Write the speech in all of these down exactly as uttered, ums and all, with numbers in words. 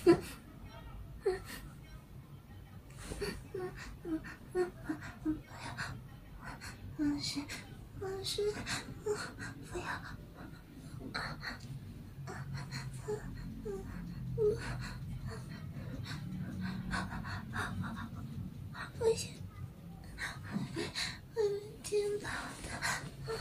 老师，老师，不要！不行，我们听到的。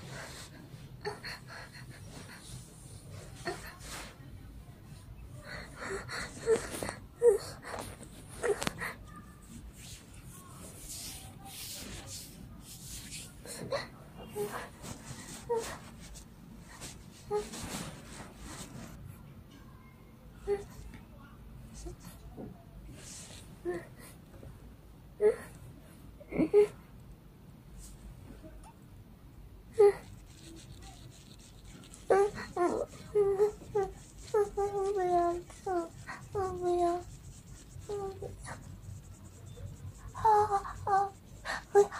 我不要走，我不要，我不要，啊啊！不要，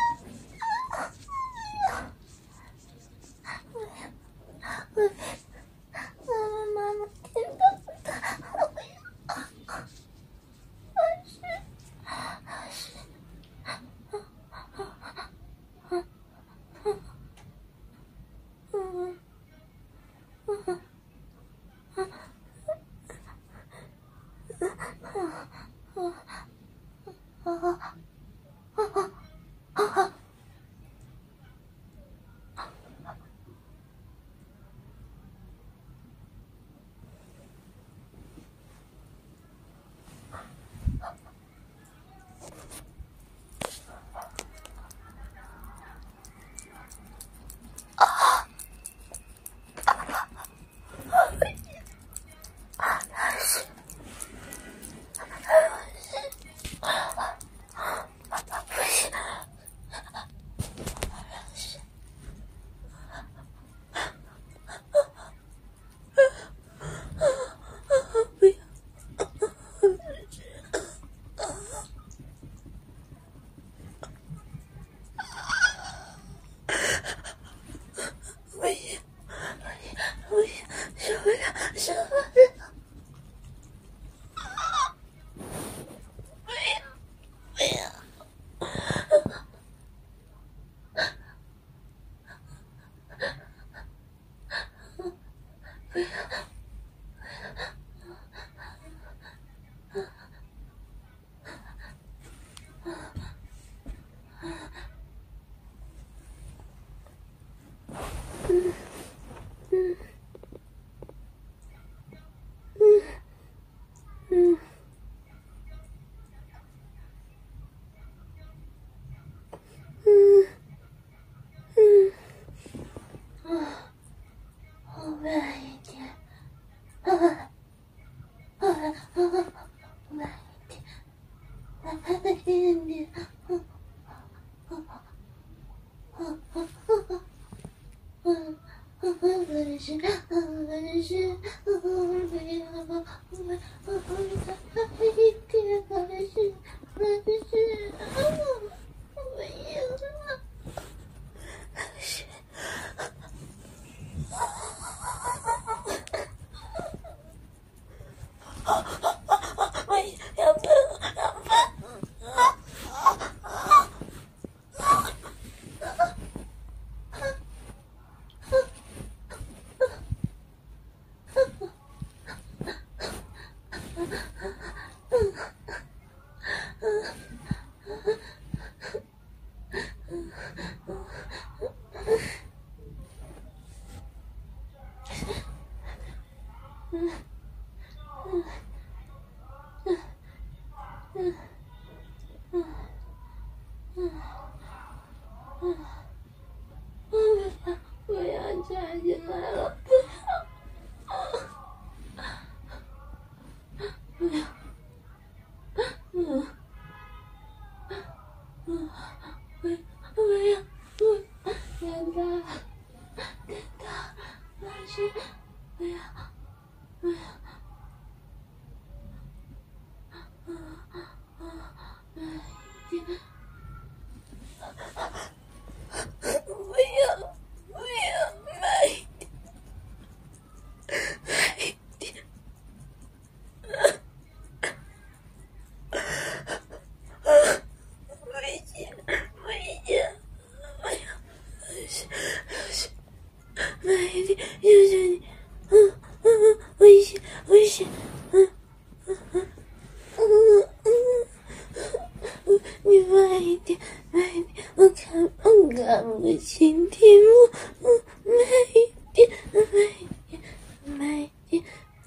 不要，不要，妈妈妈妈听到的，我不要，老师，老师，嗯嗯。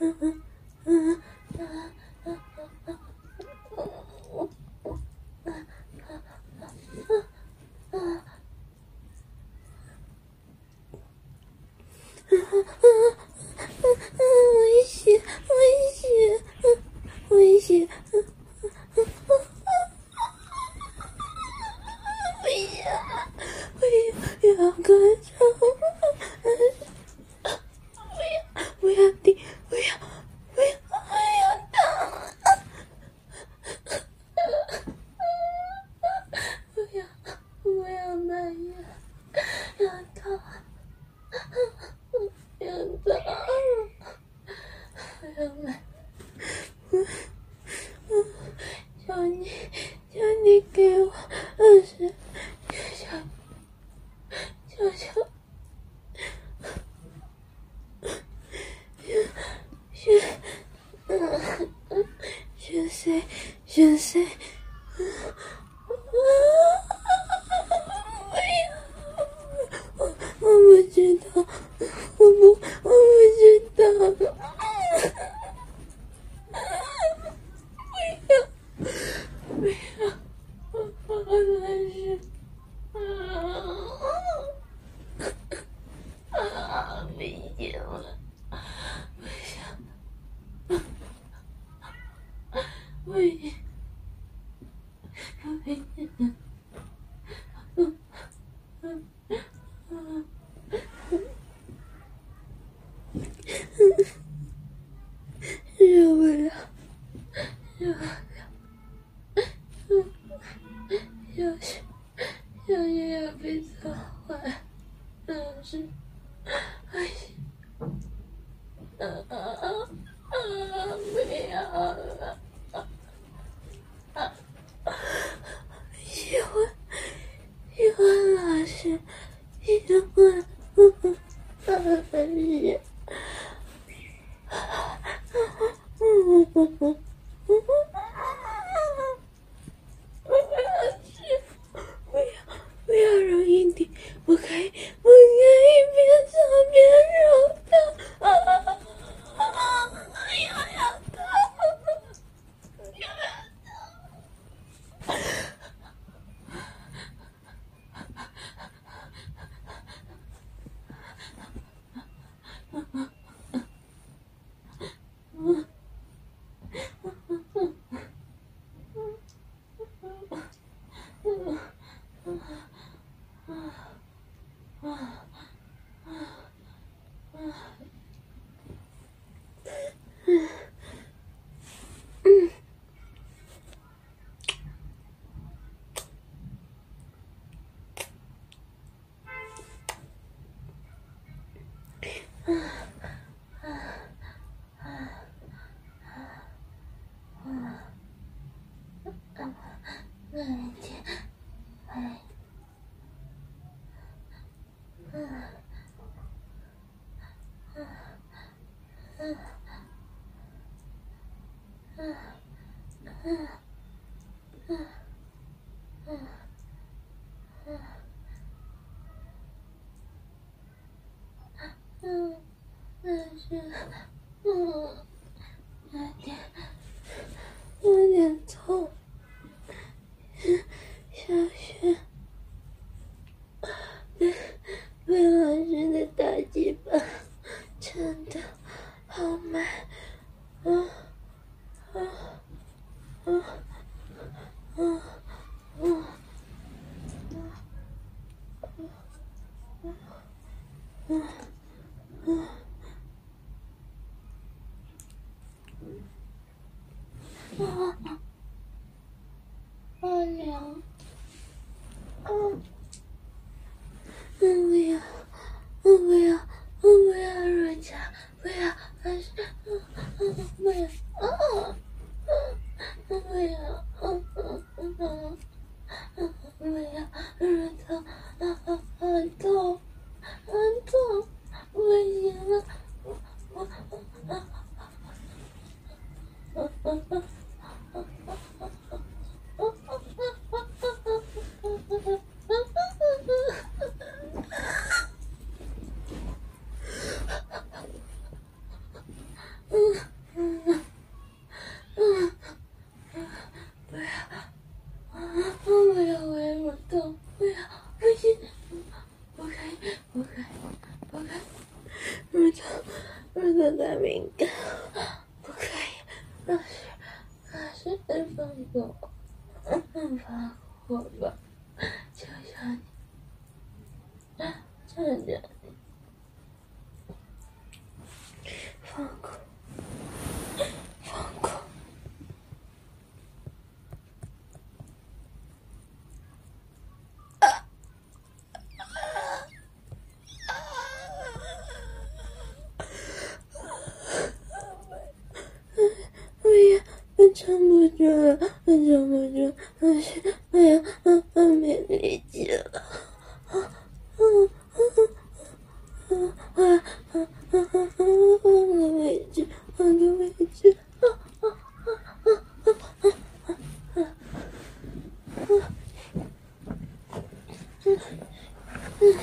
危险，危险，危险，危险，危险，哥哥，不要，不要停，不要，不要，不要动，不要，不要那样，要动。不要走，不要来！求你，求你给我二十，求求，求求，选选选谁？选谁？我我不知道，我不我不知道，不要不要，我好难受啊啊！危险了，不想，危险，危险。受不了，受不了，小心，小心要被砸坏，真是，哎呀，啊啊啊啊！不要了，啊！喜欢，喜欢老师，喜欢，嗯嗯，哎呀。嗯嗯嗯嗯嗯，不要去，不要不要揉阴蒂，不可以不可以边走边揉的啊啊啊！要要的，要要的。嗯，但是，嗯，有点，有点痛。小雪，被被老师的打击吧，真的好慢，啊啊啊啊啊！嗯嗯，啊，好凉，嗯，嗯不要，嗯不要，嗯不要乳茶，不要，还是，嗯嗯不要，嗯嗯不要，嗯嗯嗯嗯嗯不要，乳头，啊啊好痛，很痛，不行了，我我啊啊啊啊！嗯老师，老师，放过我，放过我吧，求求你，求求你，放过，放过。我撑不住了，我撑不住，老师，哎呀，我我没力气了，啊啊啊啊啊啊啊啊！换个位置，换个位置，啊啊啊啊啊啊啊啊！嗯嗯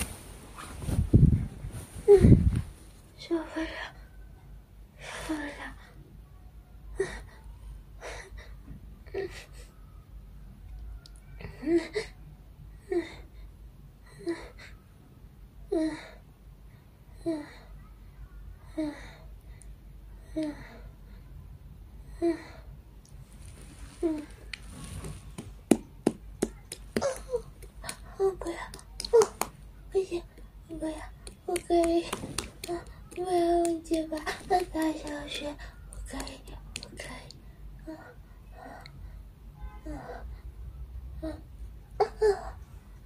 嗯，受不了，受不了。嗯嗯嗯嗯嗯嗯嗯嗯，我不要，哦，不行，我不要，我可以，啊，没有问题吧？那大小学，我可以，我可以，啊啊啊啊啊！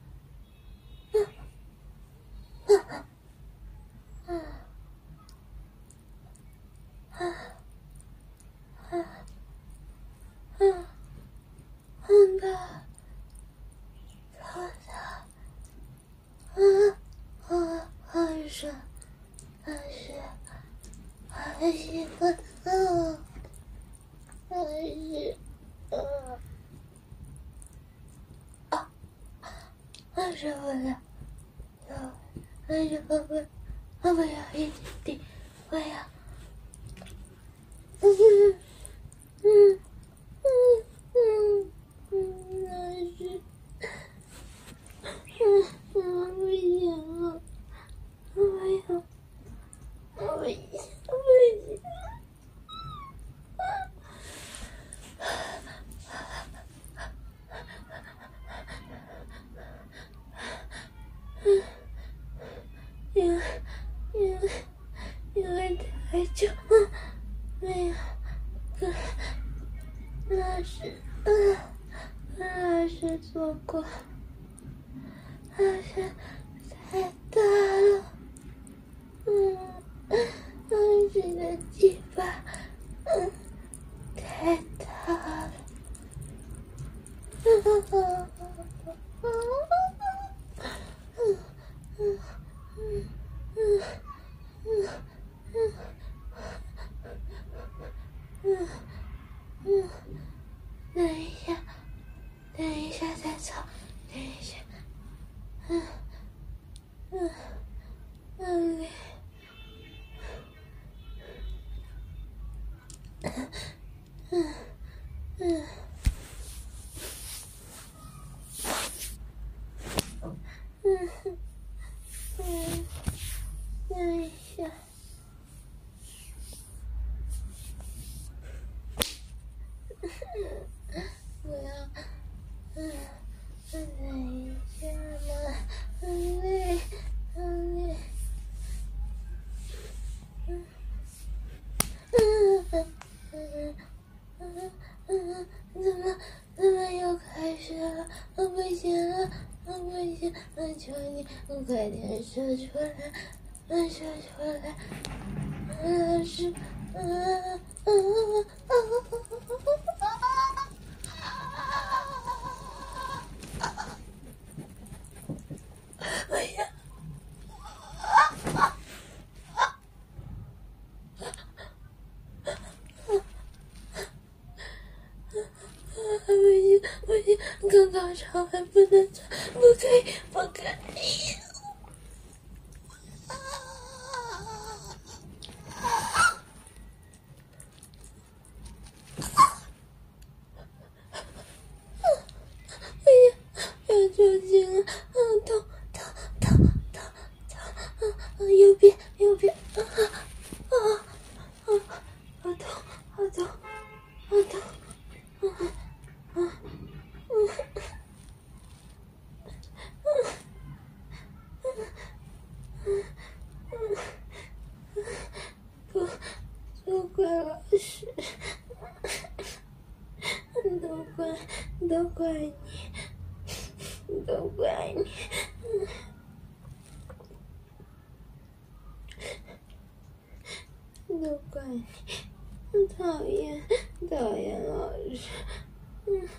很大，好大，啊啊，好爽，好爽，好喜欢，啊，好喜欢，啊，好受不了，好受不了，我不要一点点，我要，嗯嗯嗯嗯嗯，老师。嗯，我不行了，我不要，我不行，我不行。嗯，因为因为因为太久了，没有跟老师，嗯，跟老师做过，老师太大了，嗯，老师的鸡巴，嗯，太大了，嗯嗯嗯嗯嗯嗯嗯嗯嗯嗯，等一下，等一下再走，等一下，嗯嗯嗯嗯嗯嗯嗯嗯，等一下，我要，嗯，等一下嘛，很累，很累，嗯嗯嗯嗯嗯嗯，怎么怎么又开始了？我不行了，我不行，我求你，我快点说出来，我说出来，老师，啊啊啊啊！哎呀！不行不行，刚高潮还不能穿，不可以不可以！哎呀，要抽筋了，啊痛痛痛痛痛！啊右边右边啊啊啊！好痛好痛！ 好痛！啊啊不，不怪老师，都怪都怪你，都怪你。都怪你，讨厌讨厌老师，嗯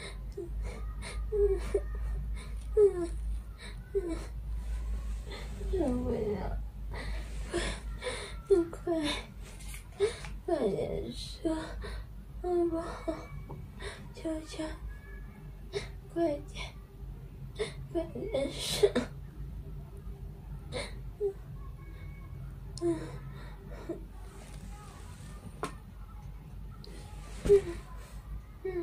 嗯嗯嗯，受不了，快快快点说，好不好？求求，快点快点说，嗯嗯。嗯嗯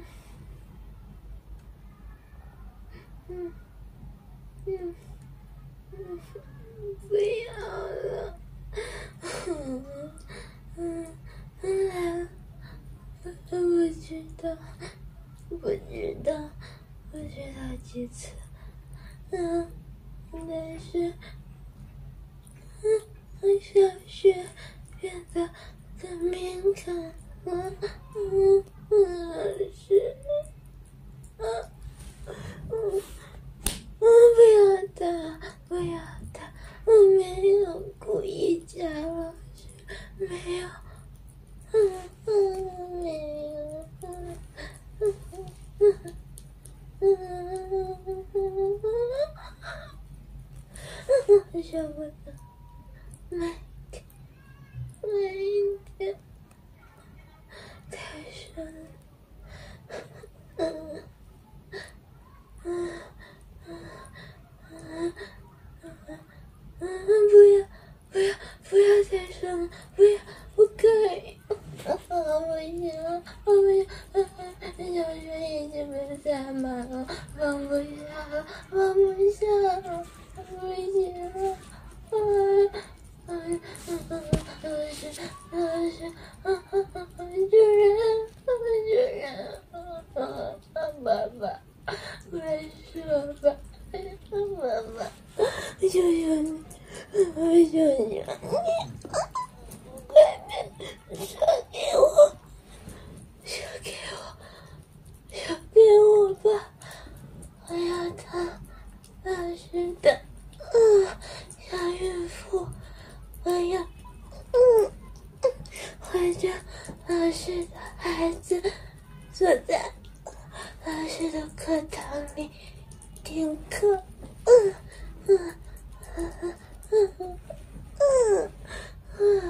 嗯嗯嗯，不要了，嗯嗯嗯，我不知道，不知道，不知道几次，嗯，但是，嗯，我小学变得更敏感了，嗯嗯，老师，啊。嗯，嗯，不要打，不要打，我没有故意叫老师，没有，嗯嗯，没有，嗯嗯嗯嗯嗯嗯，受不了，慢点，慢一点，太深了，嗯嗯嗯嗯。嗯，不要，不要，不要再生了，不要，不可以，啊，不行，我不行，小学已经被塞满了，放不下了，放不下了，不行了，啊，啊，老师，老师，啊啊啊，主任，主任，啊，爸爸，快说吧，爸爸。求求你，我求求你，快点射给我，射给我，射给我吧！我要当老师的，嗯，小孕妇，我要，嗯，怀着老师的孩子，坐在老师的课堂里听课，嗯嗯。嗯嗯嗯嗯嗯嗯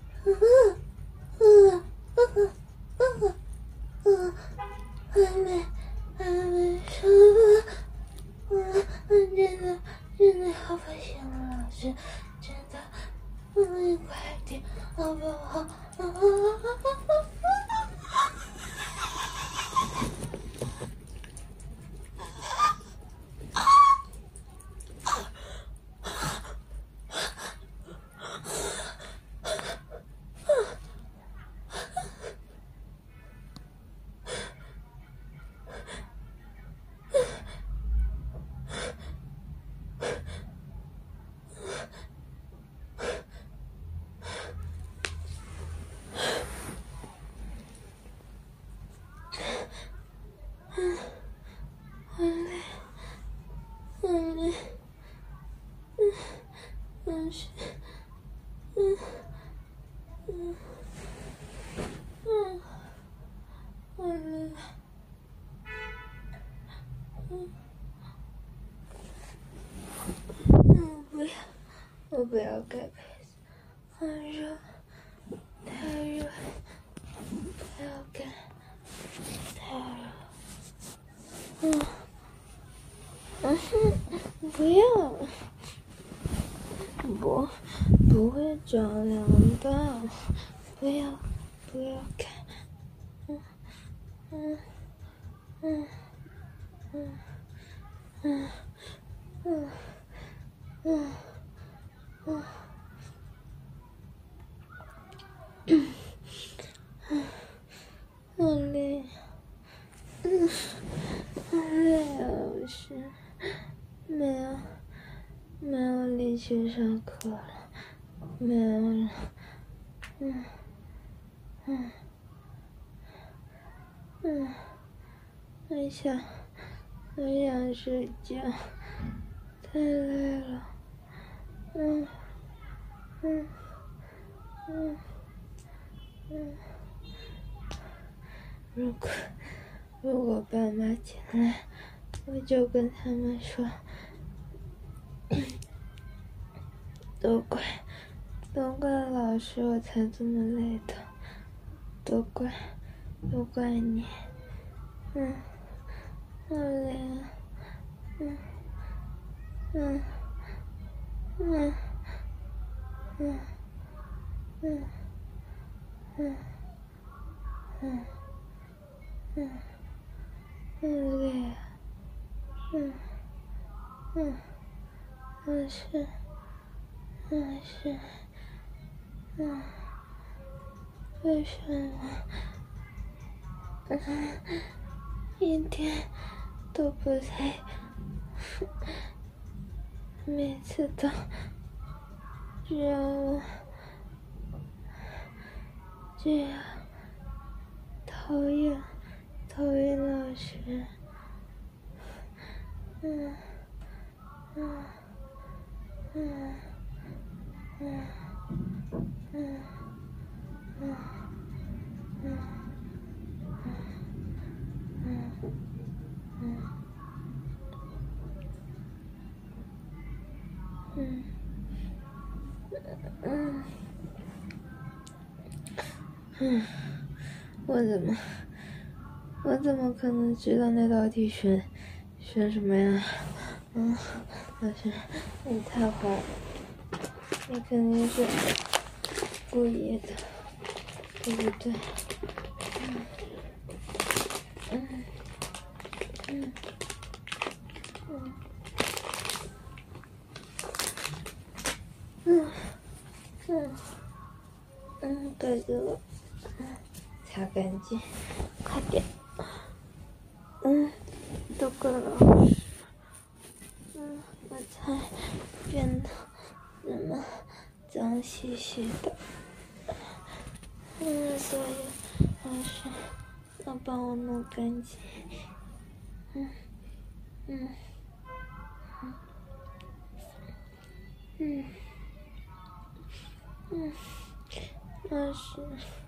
嗯嗯嗯嗯，还没还没说完，嗯嗯，真的真的要不行了，老师，真的，嗯，你快点好不好？啊啊啊啊！很累，很累，嗯，老师，嗯嗯嗯，很累，嗯嗯，不要，我不要盖被子，很热，太热，不要盖，太热，嗯嗯哼，不要。不，不会着凉的，不要，不要看，嗯嗯嗯嗯嗯嗯嗯嗯嗯嗯去上课了，没有了。嗯嗯嗯，我想我想睡觉，太累了。嗯嗯嗯嗯，如果如果爸妈进来，我就跟他们说，都怪都怪老师，我才这么累的，都怪都怪你。嗯，好累啊。嗯嗯嗯嗯嗯嗯嗯嗯，好累啊。嗯嗯，我是我是嗯，为什么嗯一点都不累？每次都只要我只要讨厌讨厌老师。嗯嗯嗯嗯嗯嗯嗯嗯嗯嗯嗯嗯，我怎么我怎么可能知道那道题选选什么呀？嗯，老师，你太坏了，你肯定是故意的，对不对？嗯嗯嗯嗯嗯嗯，该给我擦干净，快点。嗯，都怪老师。嗯，我才变得那么脏兮兮的。嗯，所以老师要帮我弄干净。嗯嗯嗯嗯，老师，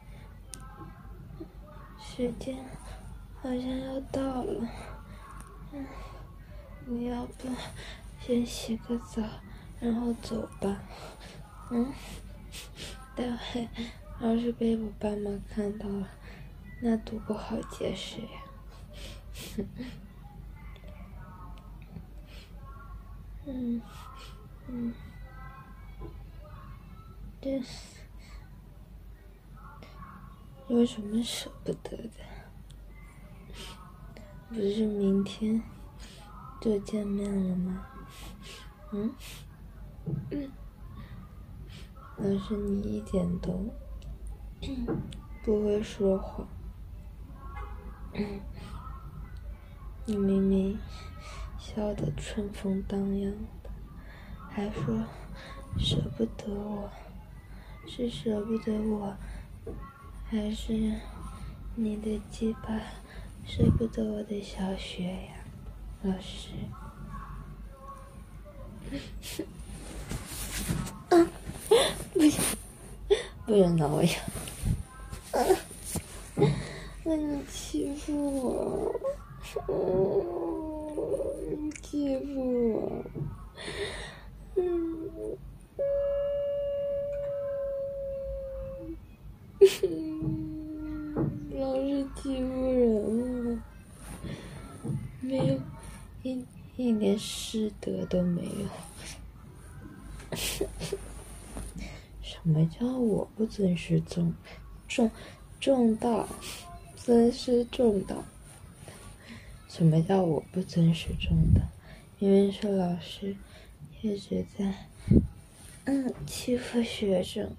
时间好像要到了。嗯，你要不先洗个澡，然后走吧。嗯，待会要是被我爸妈看到了，那多不好解释呀。嗯嗯，这有什么舍不得的？不是明天就见面了吗？嗯嗯，老师你一点都不会说谎。你明明笑得春风荡漾的，还说舍不得我，是舍不得我，还是你的鸡巴舍不得我的小雪呀，老师？啊，不行，不准挠呀！啊，那你欺负我，嗯，你欺负我，嗯。老是欺负人了，没有一一点师德都没有。什么叫我不尊师重重重道，尊师重道？什么叫我不尊师重道？明明是老师一直在嗯欺负学生。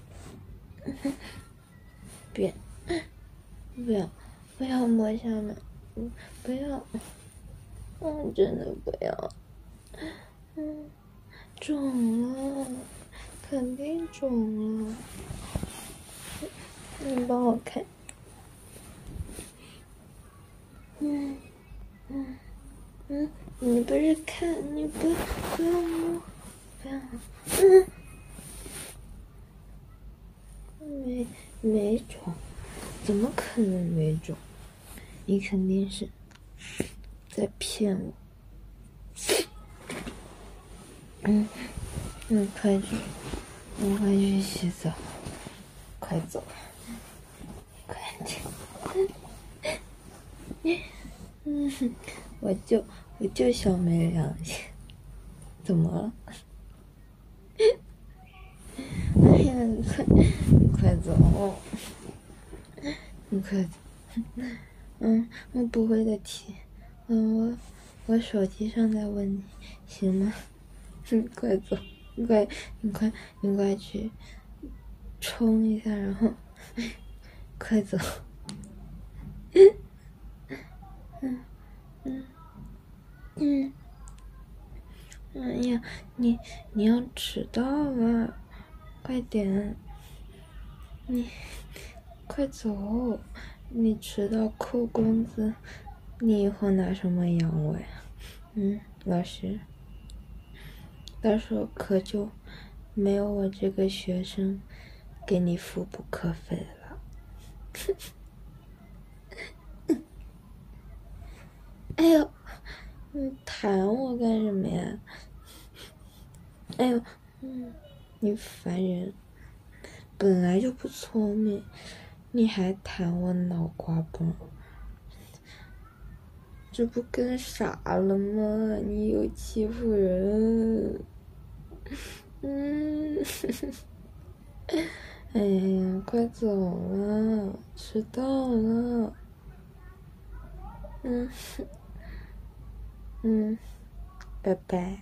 别不要不要摸下面，嗯，不要，嗯，真的不要，嗯， 肿了，肯定肿了。你帮我看。嗯嗯嗯，你不是看，你不不要摸，不要。嗯，没没肿，怎么可能没肿？你肯定是在骗我。嗯，你快去，你快去洗澡，快走，快点。嗯，我就我就小没良心，怎么了？哎呀，你快你快走，你快走。嗯，我不会的题，嗯，我我手机上在问你，行吗？你快走，你快你快你快去冲一下，然后快走。嗯嗯嗯，哎呀，你你要迟到了，快点，你快走，你迟到扣工资，你以后拿什么养我呀？嗯，老师，到时候可就没有我这个学生给你付补课费了。哎呦，你弹我干什么呀？哎呦，嗯，你烦人，本来就不聪明，你还弹我脑瓜崩，这不更傻了吗？你又欺负人，嗯，哎呀，快走了，迟到了，嗯嗯，拜拜。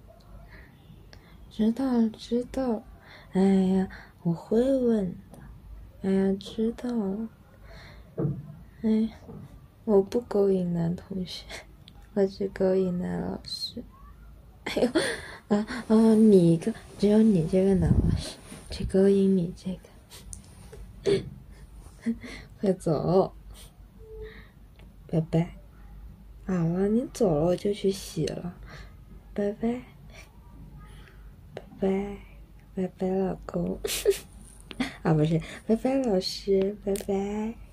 知道了，知道了。哎呀，我会问的。哎呀，知道了。哎，我不勾引男同学，我只勾引男老师。哎呦，啊啊！你一个，只有你这个男老师，只勾引你这个。快走，拜拜。好了，你走了我就去洗了，拜拜，拜拜，拜拜，老公。啊，不是，拜拜，老师，拜拜。